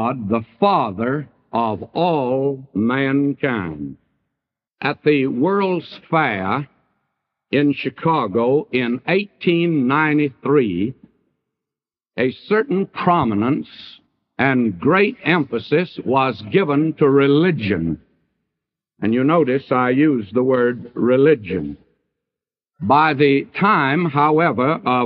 God the Father of all mankind. At the World's Fair in Chicago in 1893, a certain prominence and great emphasis was given to religion. And you notice I use the word religion. By the time, however, of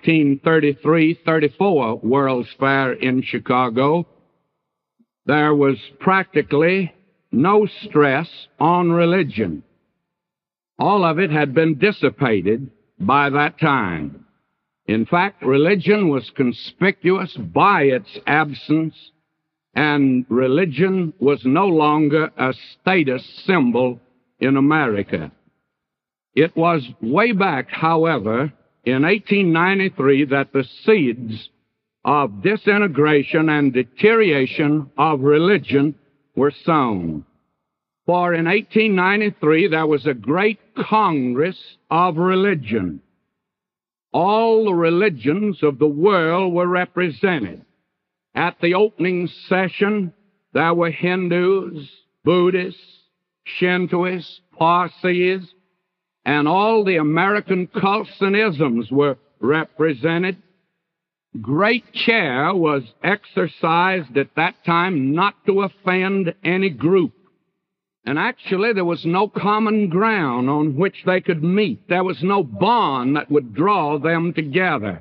1933-34 World's Fair in Chicago, there was practically no stress on religion. All of it had been dissipated by that time. In fact, religion was conspicuous by its absence, and religion was no longer a status symbol in America. It was way back, however, in 1893 that the seeds of disintegration and deterioration of religion were sown. For in 1893 there was a great Congress of religion. All the religions of the world were represented. At the opening session, there were Hindus, Buddhists, Shintoists, Parsis, and all the American cults and isms were represented. Great care was exercised at that time not to offend any group. And actually, there was no common ground on which they could meet. There was no bond that would draw them together.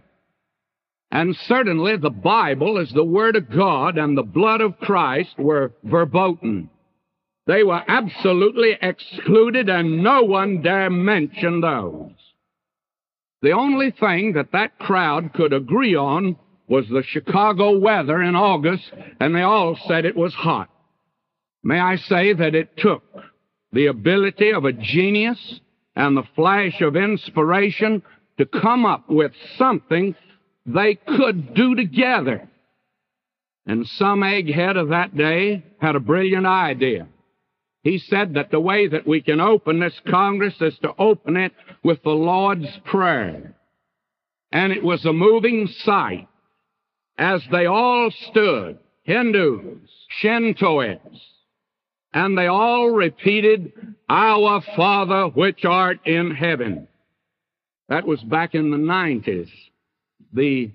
And certainly, the Bible, as the Word of God, and the blood of Christ were verboten. They were absolutely excluded, and no one dare mention those. The only thing that crowd could agree on was the Chicago weather in August, and they all said it was hot. May I say that it took the ability of a genius and the flash of inspiration to come up with something they could do together. And some egghead of that day had a brilliant idea. He said that the way that we can open this Congress is to open it with the Lord's Prayer. And it was a moving sight as they all stood, Hindus, Shintoists, and they all repeated, "Our Father which art in heaven." That was back in the 90s. The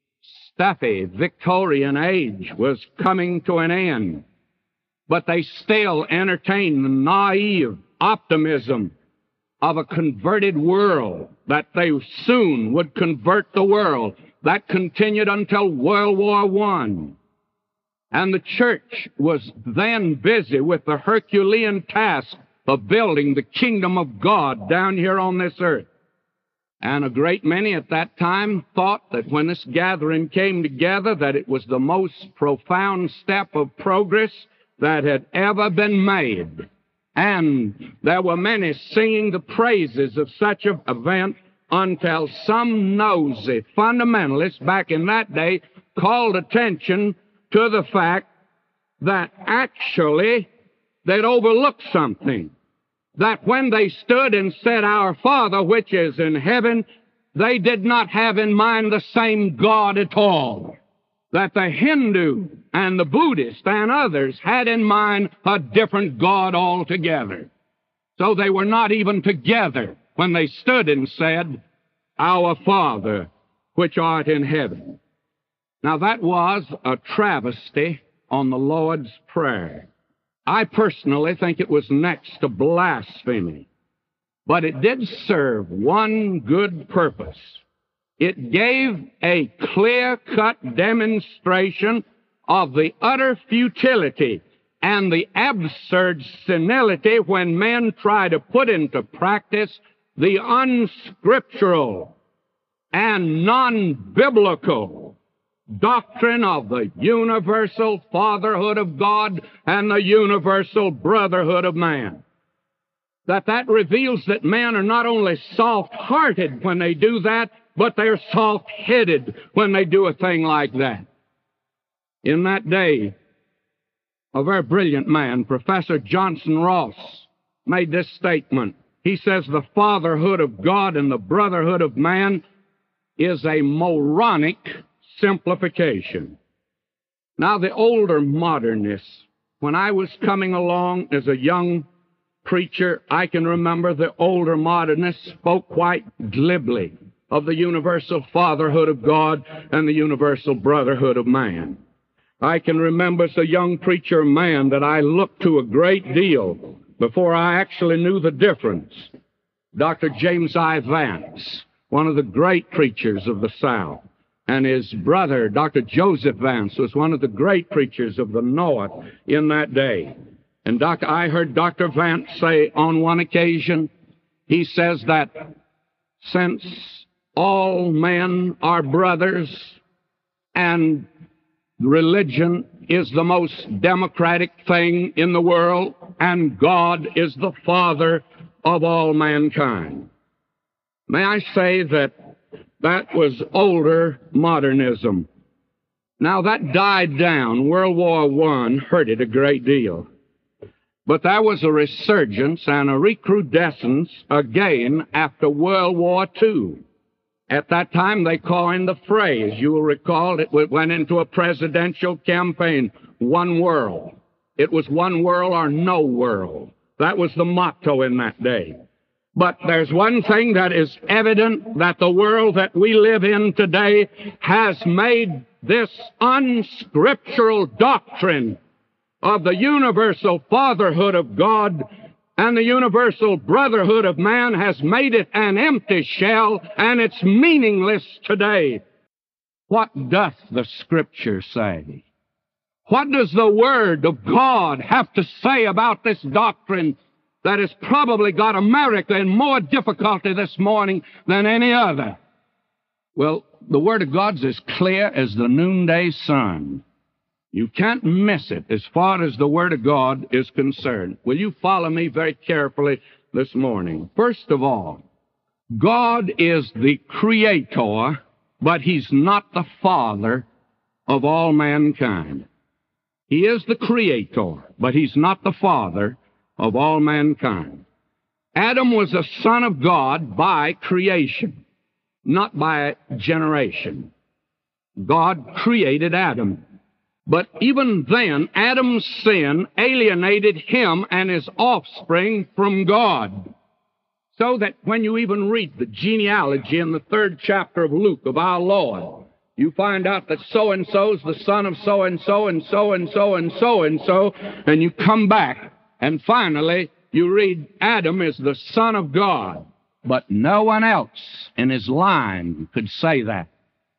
stuffy Victorian age was coming to an end, but they still entertained the naive optimism of a converted world, that they soon would convert the world. That continued until World War I. And the church was then busy with the Herculean task of building the kingdom of God down here on this earth. And a great many at that time thought that when this gathering came together, that it was the most profound step of progress that had ever been made. And there were many singing the praises of such an event until some nosy fundamentalists back in that day called attention to the fact that actually they'd overlooked something. That when they stood and said, "Our Father which is in heaven," they did not have in mind the same God at all. That the Hindu and the Buddhist and others had in mind a different God altogether. So they were not even together when they stood and said, "Our Father which art in heaven." Now that was a travesty on the Lord's Prayer. I personally think it was next to blasphemy. But it did serve one good purpose. It gave a clear-cut demonstration of the utter futility and the absurd senility when men try to put into practice the unscriptural and non-biblical doctrine of the universal fatherhood of God and the universal brotherhood of man. That reveals that men are not only soft-hearted when they do that, but they're soft-headed when they do a thing like that. In that day, a very brilliant man, Professor Johnson Ross, made this statement. He says, "The fatherhood of God and the brotherhood of man is a moronic simplification." Now, the older modernists, when I was coming along as a young preacher, I can remember the older modernists spoke quite glibly of the universal fatherhood of God and the universal brotherhood of man. I can remember as a young preacher man that I looked to a great deal before I actually knew the difference. Dr. James I. Vance, one of the great preachers of the South, and his brother, Dr. Joseph Vance, was one of the great preachers of the North in that day. And I heard Dr. Vance say on one occasion, he says that since all men are brothers and religion is the most democratic thing in the world, and God is the Father of all mankind. May I say that that was older modernism. Now, that died down. World War I hurt it a great deal. But there was a resurgence and a recrudescence again after World War II. At that time, they coined the phrase, you will recall, it went into a presidential campaign, one world. It was one world or no world. That was the motto in that day. But there's one thing that is evident, that the world that we live in today has made this unscriptural doctrine of the universal fatherhood of God and the universal brotherhood of man has made it an empty shell, and it's meaningless today. What doth the Scripture say? What does the Word of God have to say about this doctrine that has probably got America in more difficulty this morning than any other? Well, the Word of God's as clear as the noonday sun. You can't miss it as far as the Word of God is concerned. Will you follow me very carefully this morning? First of all, God is the creator, but He's not the father of all mankind. He is the creator, but He's not the father of all mankind. Adam was a son of God by creation, not by generation. God created Adam. But even then, Adam's sin alienated him and his offspring from God. So that when you even read the genealogy in the 3rd chapter of Luke of our Lord, you find out that so-and-so's the son of so-and-so and so-and-so and so-and-so, and you come back, and finally you read Adam is the son of God. But no one else in his line could say that.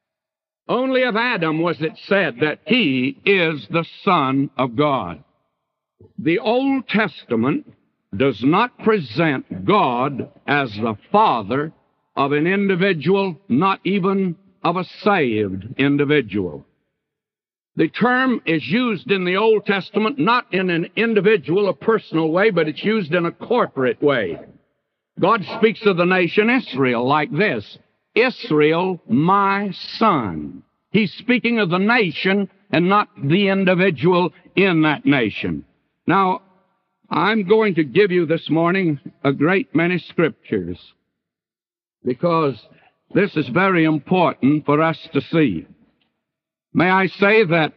Only of Adam was it said that he is the Son of God. The Old Testament does not present God as the father of an individual, not even of a saved individual. The term is used in the Old Testament not in an individual, a personal way, but it's used in a corporate way. God speaks of the nation Israel like this, Israel, my son. He's speaking of the nation and not the individual in that nation. Now, I'm going to give you this morning a great many scriptures because this is very important for us to see. May I say that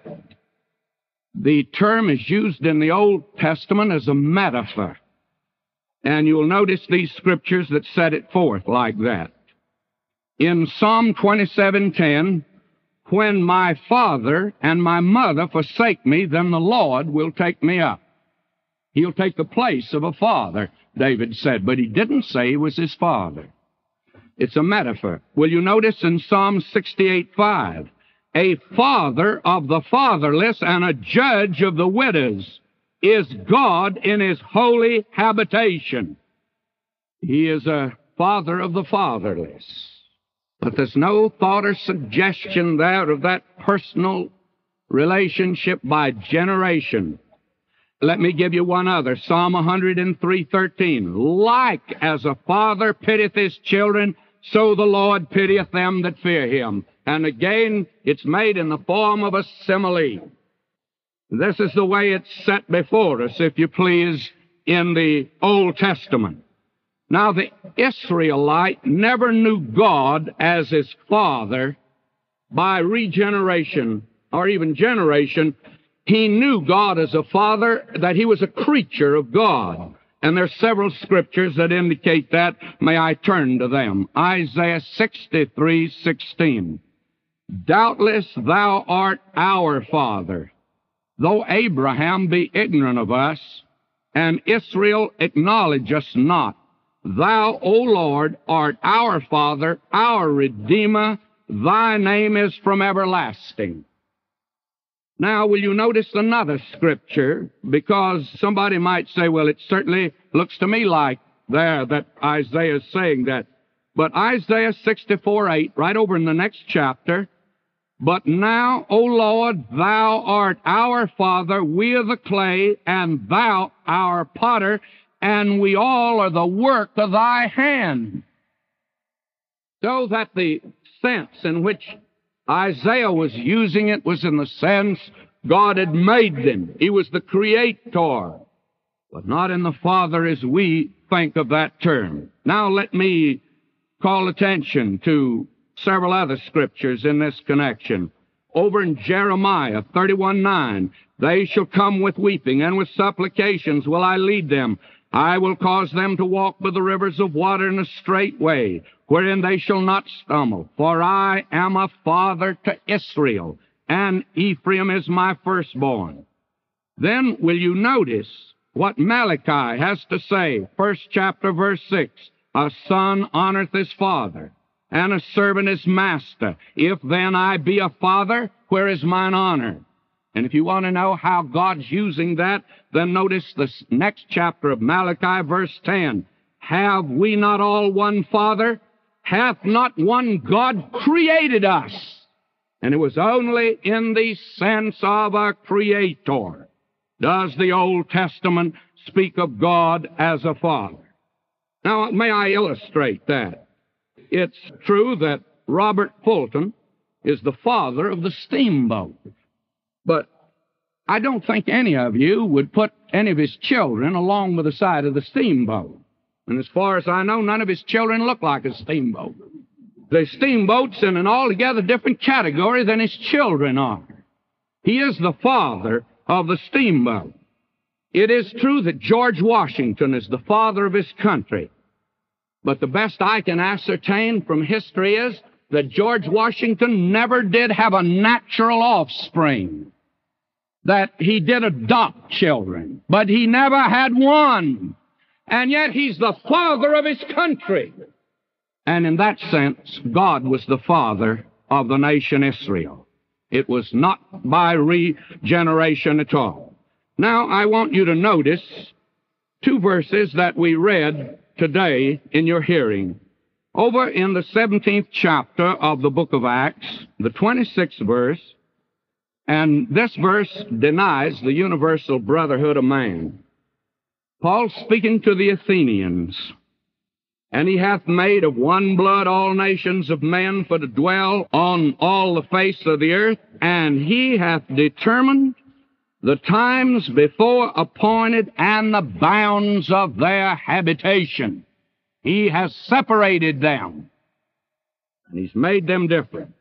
the term is used in the Old Testament as a metaphor, and you'll notice these scriptures that set it forth like that. In Psalm 27:10, when my father and my mother forsake me, then the Lord will take me up. He'll take the place of a father, David said, but he didn't say he was his father. It's a metaphor. Will you notice in Psalm 68:5, a father of the fatherless and a judge of the widows is God in his holy habitation. He is a father of the fatherless. But there's no thought or suggestion there of that personal relationship by generation. Let me give you one other. Psalm 103:13. Like as a father pitieth his children, so the Lord pitieth them that fear him. And again, it's made in the form of a simile. This is the way it's set before us, if you please, in the Old Testament. Now, the Israelite never knew God as his father by regeneration or even generation, he knew God as a father, that he was a creature of God. And there are several scriptures that indicate that. May I turn to them? Isaiah 63:16. Doubtless thou art our father, though Abraham be ignorant of us, and Israel acknowledge us not. Thou, O Lord, art our Father, our Redeemer. Thy name is from everlasting. Now, will you notice another scripture? Because somebody might say, well, it certainly looks to me like there that Isaiah is saying that. But Isaiah 64:8, right over in the next chapter, but now, O Lord, thou art our Father, we are the clay, and thou our potter, and we all are the work of thy hand. So that the sense in which Isaiah was using it was in the sense God had made them. He was the creator, but not in the Father as we think of that term. Now let me call attention to several other scriptures in this connection. Over in Jeremiah 31:9, they shall come with weeping, and with supplications will I lead them. I will cause them to walk by the rivers of water in a straight way, wherein they shall not stumble. For I am a father to Israel, and Ephraim is my firstborn. Then will you notice what Malachi has to say, 1st chapter, verse 6. A son honoreth his father, and a servant his master. If then I be a father, where is mine honor? And if you want to know how God's using that, then notice the next chapter of Malachi, verse 10. Have we not all one Father? Hath not one God created us? And it was only in the sense of a creator does the Old Testament speak of God as a father. Now, may I illustrate that? It's true that Robert Fulton is the father of the steamboat. But I don't think any of you would put any of his children along with the side of the steamboat. And as far as I know, none of his children look like a steamboat. The steamboat's in an altogether different category than his children are. He is the father of the steamboat. It is true that George Washington is the father of his country. But the best I can ascertain from history is that George Washington never did have a natural offspring, that he did adopt children, but he never had one. And yet he's the father of his country. And in that sense, God was the father of the nation Israel. It was not by regeneration at all. Now, I want you to notice two verses that we read today in your hearing. Over in the 17th chapter of the book of Acts, the 26th verse, and this verse denies the universal brotherhood of man. Paul speaking to the Athenians, and he hath made of one blood all nations of men for to dwell on all the face of the earth, and he hath determined the times before appointed and the bounds of their habitation. He has separated them, and he's made them different.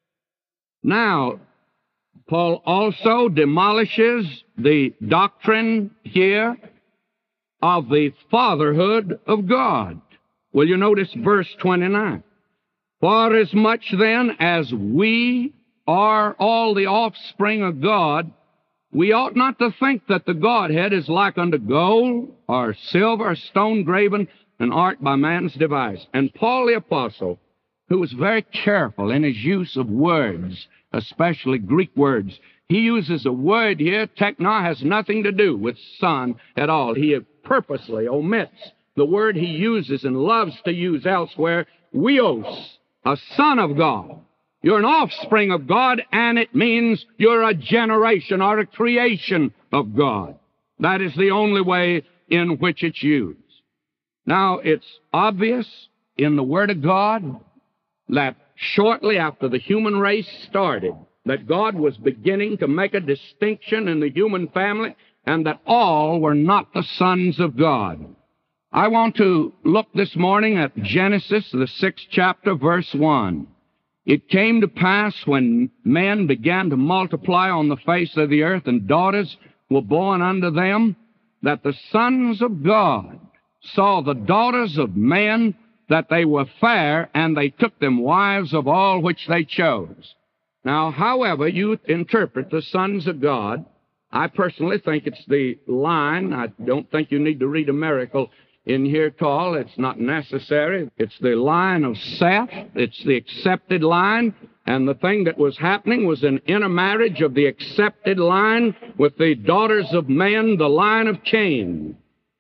Now, Paul also demolishes the doctrine here of the fatherhood of God. Will you notice verse 29? For as much then as we are all the offspring of God, we ought not to think that the Godhead is like unto gold or silver or stone graven, an art by man's device. And Paul the Apostle, who was very careful in his use of words, especially Greek words, he uses a word here, tekna, has nothing to do with son at all. He purposely omits the word he uses and loves to use elsewhere, huios, a son of God. You're an offspring of God, and it means you're a generation or a creation of God. That is the only way in which it's used. Now, it's obvious in the Word of God that shortly after the human race started, that God was beginning to make a distinction in the human family, and that all were not the sons of God. I want to look this morning at Genesis, the 6th chapter, verse 1. It came to pass when men began to multiply on the face of the earth and daughters were born unto them, that the sons of God saw the daughters of men, that they were fair, and they took them wives of all which they chose. Now, however you interpret the sons of God, I personally think it's the line. I don't think you need to read a miracle in here at all. It's not necessary. It's the line of Seth. It's the accepted line. And the thing that was happening was an intermarriage of the accepted line with the daughters of men, the line of Cain.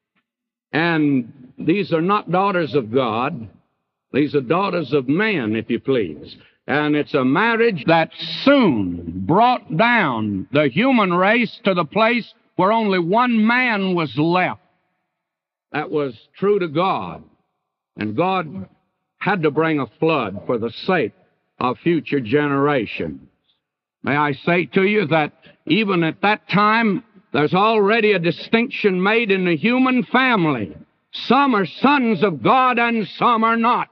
And these are not daughters of God. These are daughters of men, if you please. And it's a marriage that soon brought down the human race to the place where only one man was left. That was true to God. And God had to bring a flood for the sake of future generations. May I say to you that even at that time, there's already a distinction made in the human family. Some are sons of God and some are not.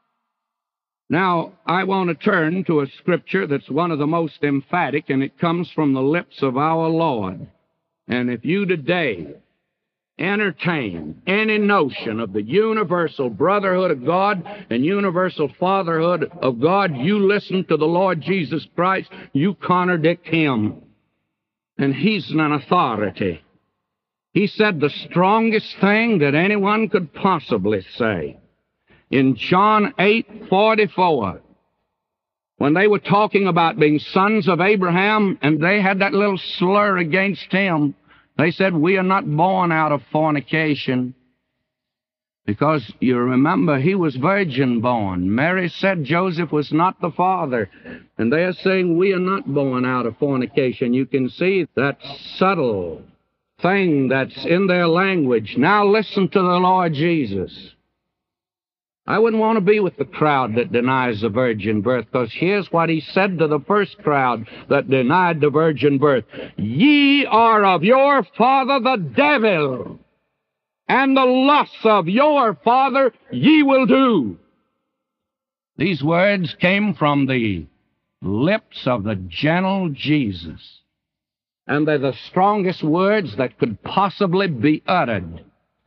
Now, I want to turn to a scripture that's one of the most emphatic, and it comes from the lips of our Lord. And if you today entertain any notion of the universal brotherhood of God and universal fatherhood of God, you listen to the Lord Jesus Christ, you contradict Him. And He's an authority. He said the strongest thing that anyone could possibly say. In John 8:44, when they were talking about being sons of Abraham, and they had that little slur against him, they said, we are not born out of fornication. Because you remember, he was virgin born. Mary said Joseph was not the father. And they are saying we are not born out of fornication. You can see that subtle thing that's in their language. Now listen to the Lord Jesus. I wouldn't want to be with the crowd that denies the virgin birth, because here's what He said to the first crowd that denied the virgin birth. Ye are of your father the devil, and the lusts of your father ye will do. These words came from the lips of the gentle Jesus, and they're the strongest words that could possibly be uttered.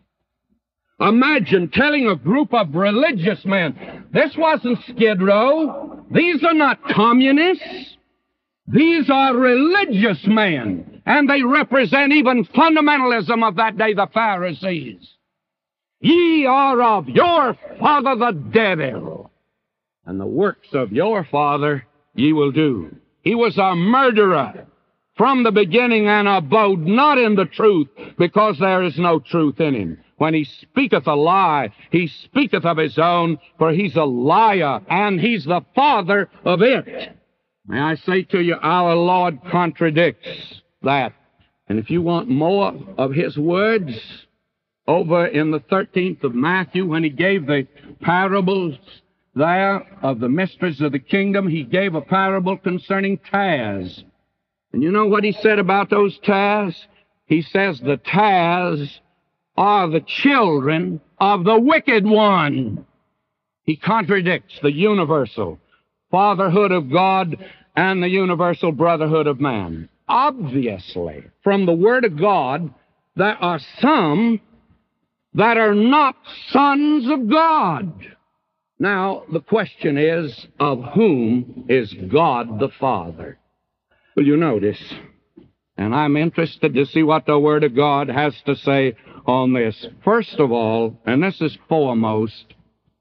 Imagine telling a group of religious men, this wasn't Skid Row. These are not communists. These are religious men, and they represent even fundamentalism of that day, the Pharisees. Ye are of your father the devil, and the works of your father ye will do. He was a murderer from the beginning, and abode not in the truth, because there is no truth in him. When he speaketh a lie, he speaketh of his own, for he's a liar, and he's the father of it. May I say to you, our Lord contradicts that. And if you want more of His words, over in the 13th of Matthew, when He gave the parables there of the mysteries of the kingdom, He gave a parable concerning tares. And you know what He said about those tares? He says the tares are the children of the wicked one. He contradicts the universal fatherhood of God and the universal brotherhood of man. Obviously, from the Word of God, there are some that are not sons of God. Now, the question is, of whom is God the Father? Well, you notice, and I'm interested to see what the Word of God has to say on this. First of all, and this is foremost,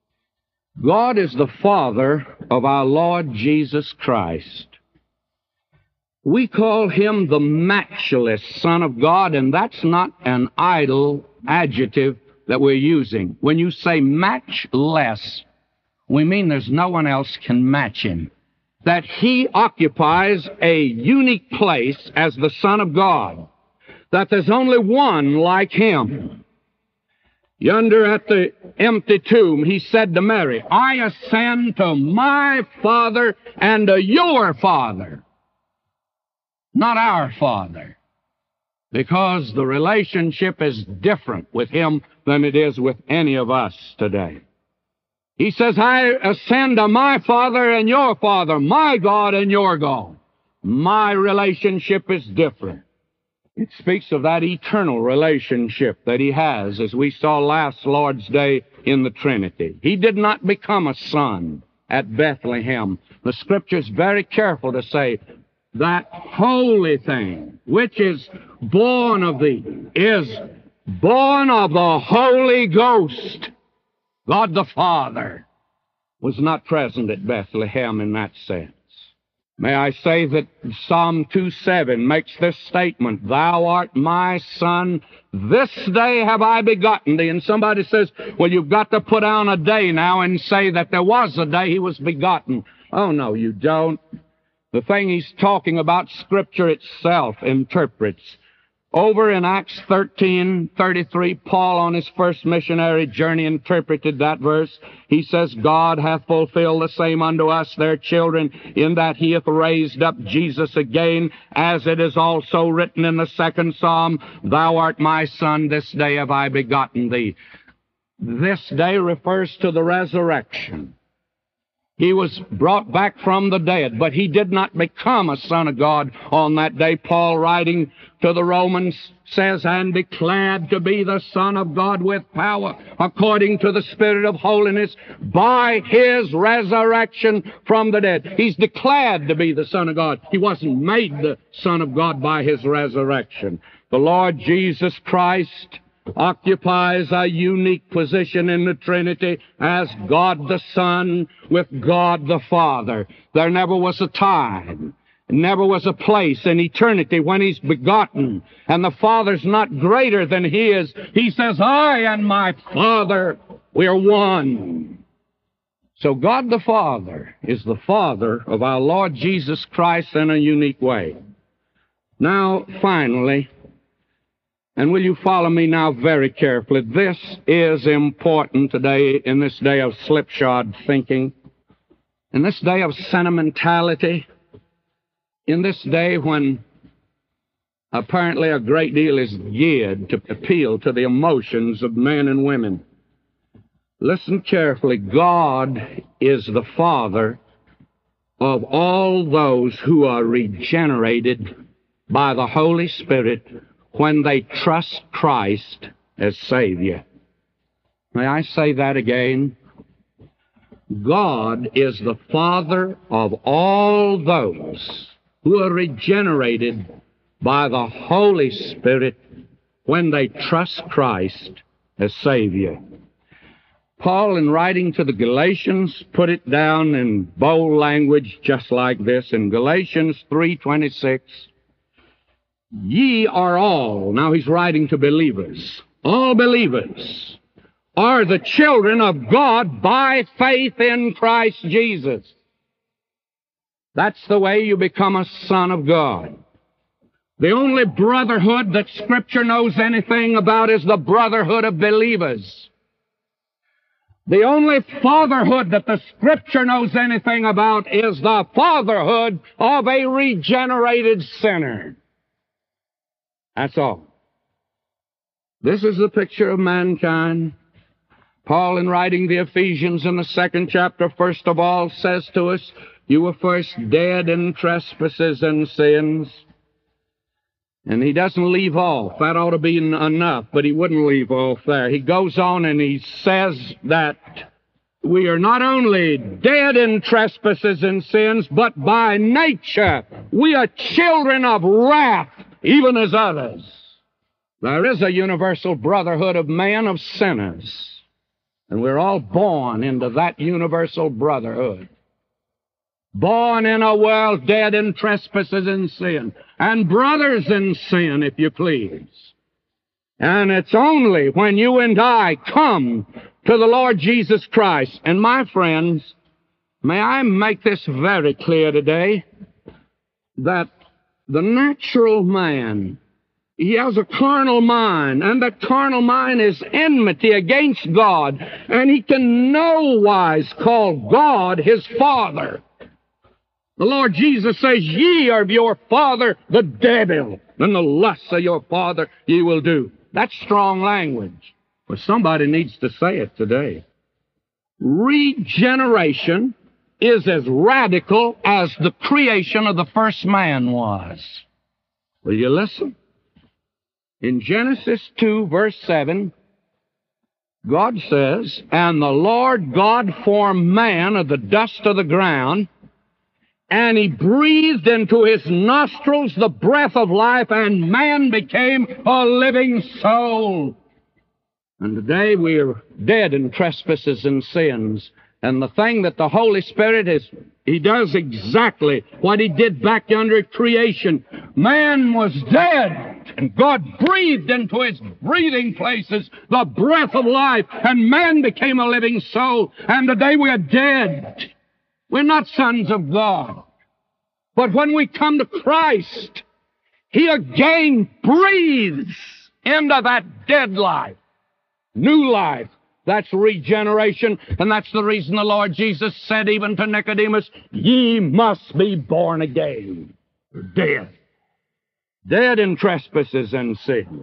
God is the Father of our Lord Jesus Christ. We call Him the matchless Son of God, and that's not an idle adjective that we're using. When you say matchless, we mean there's no one else can match Him. That He occupies a unique place as the Son of God. That there's only one like Him. Yonder at the empty tomb, He said to Mary, I ascend to my Father and to your Father. Not our Father. Because the relationship is different with Him than it is with any of us today. He says, I ascend to my Father and your Father, my God and your God. My relationship is different. It speaks of that eternal relationship that he has, as we saw last Lord's Day in the Trinity. He did not become a son at Bethlehem. The Scripture is very careful to say, that holy thing which is born of thee is born of the Holy Ghost. God the Father was not present at Bethlehem in that sense. May I say that Psalm 2:7 makes this statement, Thou art my Son, this day have I begotten thee. And somebody says, well, you've got to put down a day now and say that there was a day he was begotten. Oh, no, you don't. The thing he's talking about, Scripture itself interprets. Over in Acts 13:33, Paul on his first missionary journey interpreted that verse. He says, God hath fulfilled the same unto us, their children, in that he hath raised up Jesus again, as it is also written in the second Psalm, Thou art my Son, this day have I begotten thee. This day refers to the resurrection. He was brought back from the dead, but he did not become a son of God on that day. Paul, writing to the Romans, says, and declared to be the Son of God with power, according to the Spirit of holiness, by his resurrection from the dead. He's declared to be the Son of God. He wasn't made the Son of God by his resurrection. The Lord Jesus Christ occupies a unique position in the Trinity as God the Son with God the Father. There never was a time, never was a place in eternity when he's begotten, and the Father's not greater than he is. He says, I and my Father, we are one. So God the Father is the Father of our Lord Jesus Christ in a unique way. Now, finally, and will you follow me now very carefully? This is important today in this day of slipshod thinking, in this day of sentimentality, in this day when apparently a great deal is geared to appeal to the emotions of men and women. Listen carefully. God is the Father of all those who are regenerated by the Holy Spirit when they trust Christ as Savior. May I say that again? God is the Father of all those who are regenerated by the Holy Spirit when they trust Christ as Savior. Paul, in writing to the Galatians, put it down in bold language just like this in Galatians 3:26. Ye are all, now he's writing to believers, all believers are the children of God by faith in Christ Jesus. That's the way you become a son of God. The only brotherhood that Scripture knows anything about is the brotherhood of believers. The only fatherhood that the Scripture knows anything about is the fatherhood of a regenerated sinner. That's all. This is the picture of mankind. Paul, in writing the Ephesians in the 2nd chapter, first of all, says to us, you were first dead in trespasses and sins. And he doesn't leave off. That ought to be enough, but he wouldn't leave off there. He goes on and he says that we are not only dead in trespasses and sins, but by nature we are children of wrath, even as others. There is a universal brotherhood of man, of sinners, and we're all born into that universal brotherhood. Born in a world dead in trespasses and sin, and brothers in sin, if you please. And it's only when you and I come to the Lord Jesus Christ. And my friends, may I make this very clear today, that the natural man, he has a carnal mind, and the carnal mind is enmity against God, and he can no wise call God his Father. The Lord Jesus says, ye are of your father the devil, and the lusts of your father ye will do. That's strong language. But somebody needs to say it today. regeneration is as radical as the creation of the first man was. Will you listen? In Genesis 2, verse 7, God says, "And the Lord God formed man of the dust of the ground, and He breathed into his nostrils the breath of life, and man became a living soul." And today we are dead in trespasses and sins. And the thing that the Holy Spirit is, He does exactly what He did back yonder at creation. Man was dead, and God breathed into his breathing places the breath of life, and man became a living soul. And today we are dead. We're not sons of God. But when we come to Christ, He again breathes into that dead life new life. That's regeneration, and that's the reason the Lord Jesus said even to Nicodemus, "Ye must be born again." You're dead. Dead in trespasses and sins.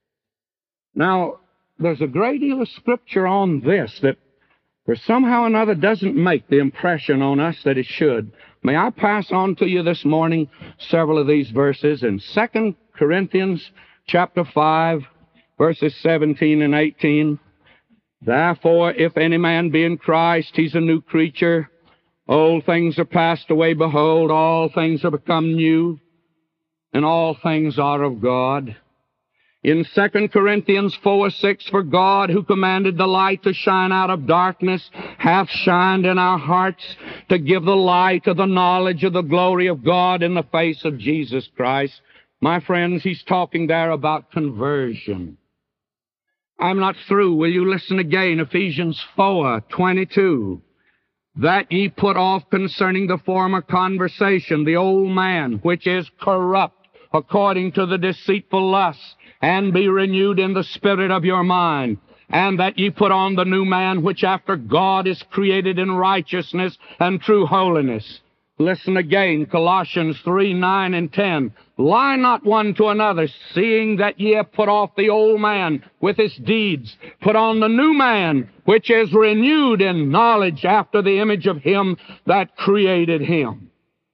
Now, there's a great deal of Scripture on this that for somehow or another doesn't make the impression on us that it should. May I pass on to you this morning several of these verses in 2 Corinthians chapter 5, verses 17 and 18. "Therefore, if any man be in Christ, he's a new creature. Old things are passed away. Behold, all things are become new, and all things are of God." In 2 Corinthians 4:6, "For God, who commanded the light to shine out of darkness, hath shined in our hearts to give the light of the knowledge of the glory of God in the face of Jesus Christ." My friends, he's talking there about conversion. I'm not through. Will you listen again? Ephesians 4:22. "That ye put off concerning the former conversation the old man, which is corrupt according to the deceitful lusts, and be renewed in the spirit of your mind. And that ye put on the new man, which after God is created in righteousness and true holiness." Listen again, Colossians 3:9 and 10. "Lie not one to another, seeing that ye have put off the old man with his deeds. Put on the new man, which is renewed in knowledge after the image of him that created him."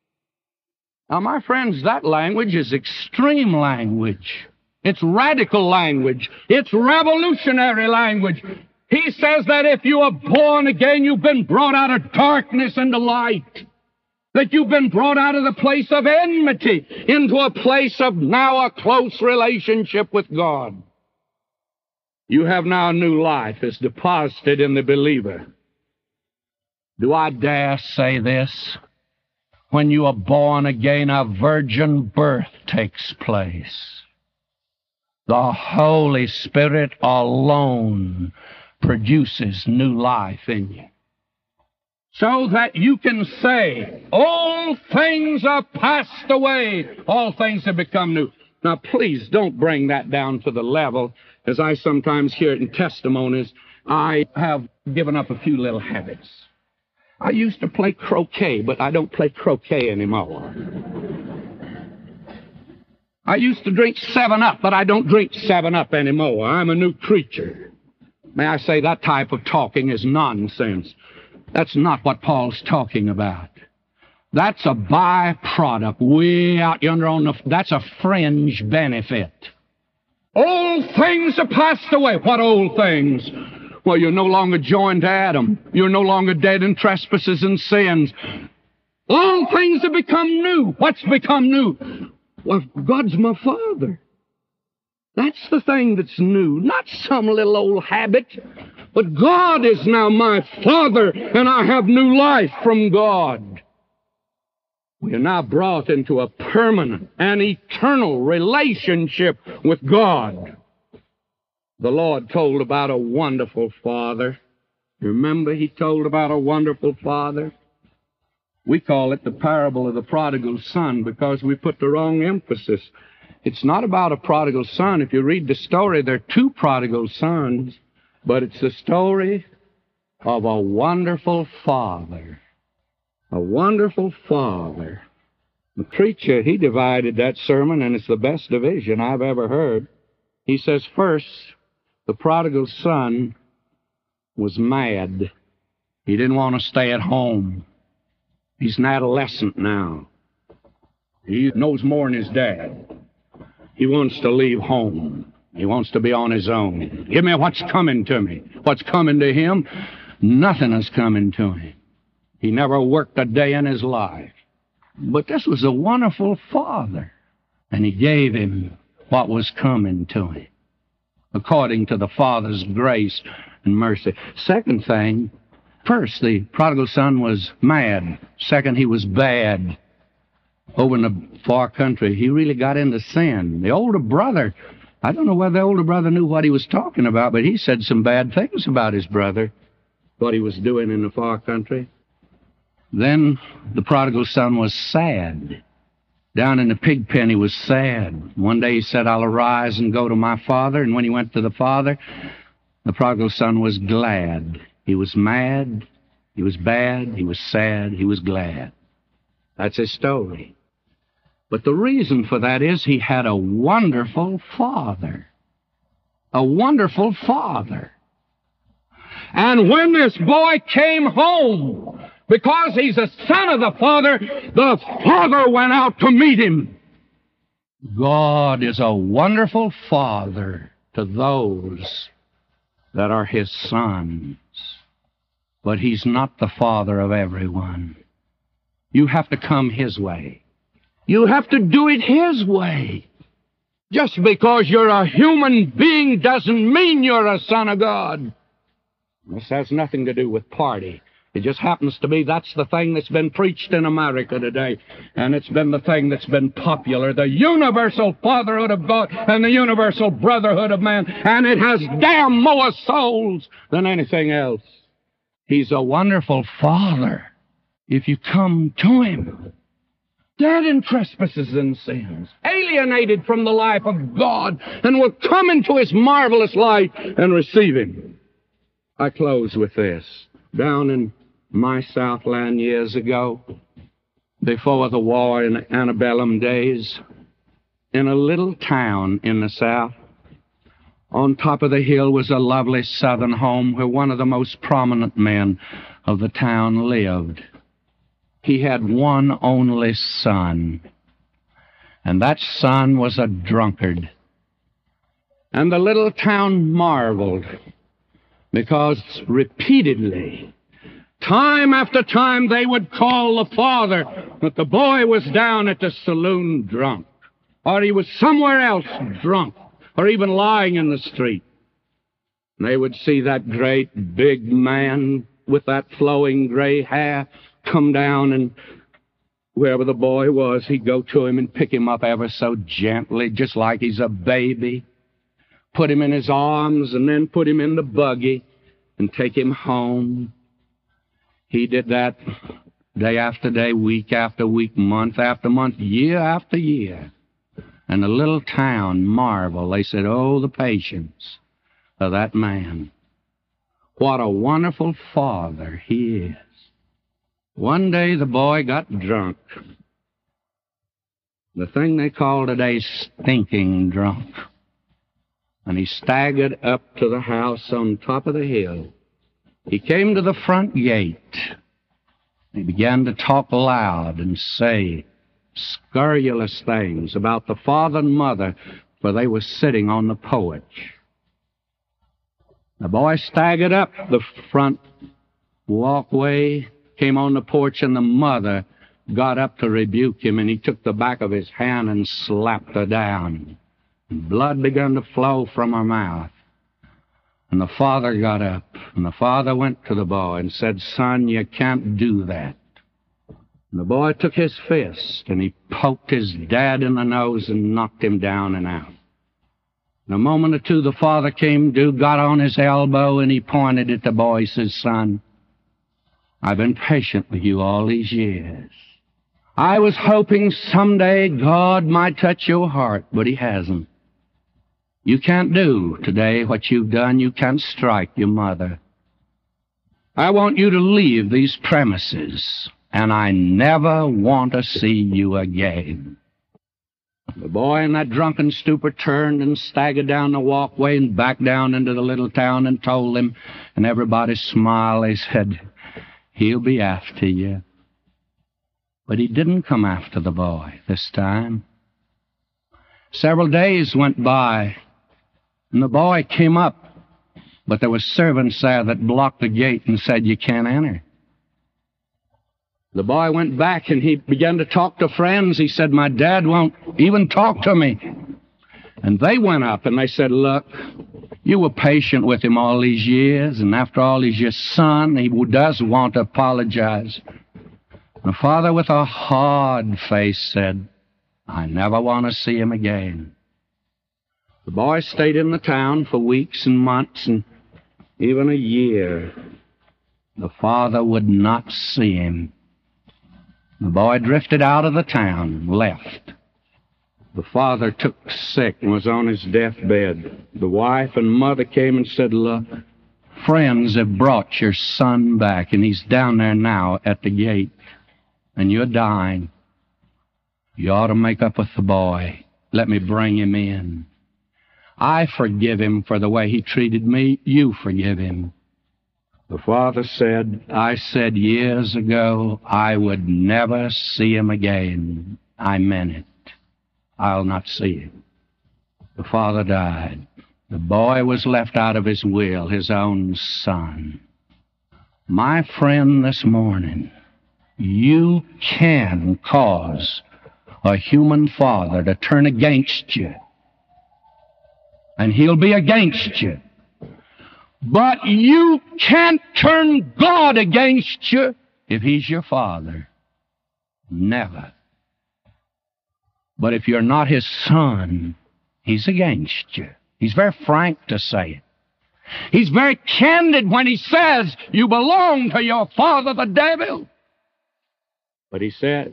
Now, my friends, that language is extreme language. It's radical language. It's revolutionary language. He says that if you are born again, you've been brought out of darkness into light. That you've been brought out of the place of enmity into a place of now a close relationship with God. You have now a new life is deposited in the believer. Do I dare say this? When you are born again, a virgin birth takes place. The Holy Spirit alone produces new life in you. So that you can say, "All things are passed away, all things have become new." Now, please don't bring that down to the level, as I sometimes hear it in testimonies. I have given up a few little habits. I used to play croquet, but I don't play croquet anymore. I used to drink 7-Up, but I don't drink 7-Up anymore. I'm a new creature. May I say that type of talking is nonsense. That's not what Paul's talking about. That's a byproduct way out yonder on the... That's a fringe benefit. Old things are passed away. What old things? Well, you're no longer joined to Adam. You're no longer dead in trespasses and sins. All things have become new. What's become new? Well, God's my Father. That's the thing that's new, not some little old habit. But God is now my Father, and I have new life from God. We are now brought into a permanent and eternal relationship with God. The Lord told about a wonderful Father. Remember, He told about a wonderful Father? We call it the parable of the prodigal son because we put the wrong emphasis. It's not about a prodigal son. If you read the story, there are two prodigal sons, but it's the story of a wonderful Father. A wonderful Father. The preacher, he divided that sermon, and it's the best division I've ever heard. He says, first, the prodigal son was mad. He didn't want to stay at home. He's an adolescent now. He knows more than his dad. He wants to leave home. He wants to be on his own. Give me what's coming to me. What's coming to him? Nothing is coming to him. He never worked a day in his life. But this was a wonderful father, and he gave him what was coming to him, according to the Father's grace and mercy. Second thing, first, the prodigal son was mad. Second, he was bad. Over in the far country, he really got into sin. The older brother, I don't know whether the older brother knew what he was talking about, but he said some bad things about his brother, what he was doing in the far country. Then the prodigal son was sad. Down in the pig pen, he was sad. One day he said, I'll arise and go to my father. And when he went to the father, the prodigal son was glad. He was mad, he was bad, he was sad, he was glad. That's his story. But the reason for that is he had a wonderful father. A wonderful father. And when this boy came home, because he's a son of the Father went out to meet him. God is a wonderful Father to those that are His sons. But He's not the Father of everyone. You have to come His way. You have to do it His way. Just because you're a human being doesn't mean you're a son of God. This has nothing to do with party. It just happens to be that's the thing that's been preached in America today. And it's been the thing that's been popular. The universal fatherhood of God and the universal brotherhood of man. And it has damned more souls than anything else. He's a wonderful Father if you come to Him. Dead in trespasses and sins. Alienated from the life of God. And will come into His marvelous light and receive Him. I close with this. Down in my Southland years ago, before the war in antebellum days, in a little town in the South, on top of the hill was a lovely southern home where one of the most prominent men of the town lived. He had one only son, and that son was a drunkard. And the little town marveled, because repeatedly, time after time, they would call the father that the boy was down at the saloon drunk, or he was somewhere else drunk, or even lying in the street. And they would see that great big man with that flowing gray hair come down, and wherever the boy was, he'd go to him and pick him up ever so gently, just like he's a baby. Put him in his arms, and then put him in the buggy and take him home. He did that day after day, week after week, month after month, year after year. And the little town marveled. They said, oh, the patience of that man. What a wonderful father he is. One day the boy got drunk. The thing they call today stinking drunk. And he staggered up to the house on top of the hill. He came to the front gate. He began to talk loud and say scurrilous things about the father and mother, for they were sitting on the porch. The boy staggered up the front walkway, came on the porch, and the mother got up to rebuke him, and he took the back of his hand and slapped her down. Blood began to flow from her mouth. And the father got up, and the father went to the boy and said, son, you can't do that. And the boy took his fist, and he poked his dad in the nose and knocked him down and out. In a moment or two, the father came to, got on his elbow, and he pointed at the boy. He said, son, I've been patient with you all these years. I was hoping someday God might touch your heart, but He hasn't. You can't do today what you've done. You can't strike your mother. I want you to leave these premises, and I never want to see you again. The boy in that drunken stupor turned and staggered down the walkway and back down into the little town and told them, and everybody smiled. They said, He'll be after you. But he didn't come after the boy this time. Several days went by, and the boy came up, but there were servants there that blocked the gate and said, "You can't enter." The boy went back and he began to talk to friends. He said, "My dad won't even talk to me." And they went up and they said, "Look, you were patient with him all these years, and after all, he's your son. He does want to apologize." The father, with a hard face, said, "I never want to see him again." The boy stayed in the town for weeks and months and even a year. The father would not see him. The boy drifted out of the town, left. The father took sick and was on his deathbed. The wife and mother came and said, "Look, friends have brought your son back, and he's down there now at the gate, and you're dying. You ought to make up with the boy. Let me bring him in. I forgive him for the way he treated me. You forgive him." The father said, "I said years ago I would never see him again. I meant it. I'll not see him." The father died. The boy was left out of his will, his own son. My friend, this morning, you can cause a human father to turn against you, and he'll be against you. But you can't turn God against you if he's your father. Never. But if you're not his son, he's against you. He's very frank to say it. He's very candid when he says you belong to your father, the devil. But he says,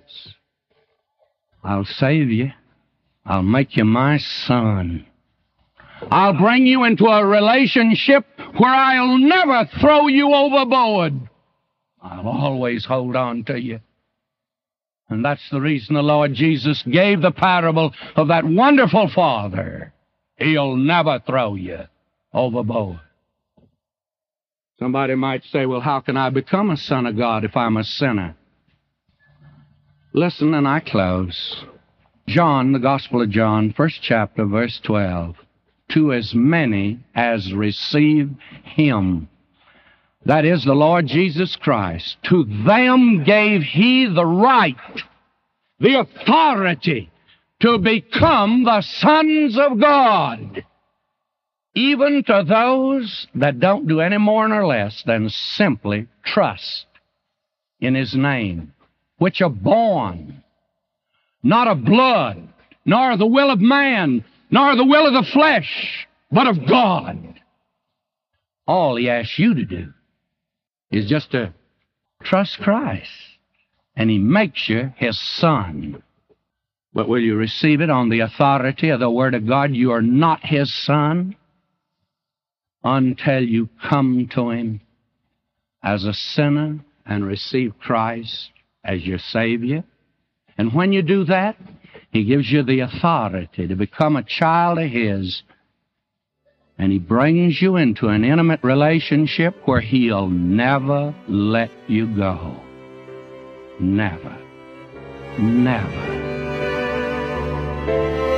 "I'll save you. I'll make you my son. I'll bring you into a relationship where I'll never throw you overboard. I'll always hold on to you." And that's the reason the Lord Jesus gave the parable of that wonderful father. He'll never throw you overboard. Somebody might say, "Well, how can I become a son of God if I'm a sinner?" Listen, and I close. John, the Gospel of John, 1st chapter, verse 12. "To as many as receive him," that is, the Lord Jesus Christ, "to them gave he the right," the authority, "to become the sons of God." Even to those that don't do any more nor less than simply trust in his name, which are born, not of blood, nor of the will of man, nor the will of the flesh, but of God. All he asks you to do is just to trust Christ, and he makes you his son. But will you receive it on the authority of the Word of God? You are not his son until you come to him as a sinner and receive Christ as your Savior. And when you do that, he gives you the authority to become a child of his, and he brings you into an intimate relationship where he'll never let you go. Never. Never.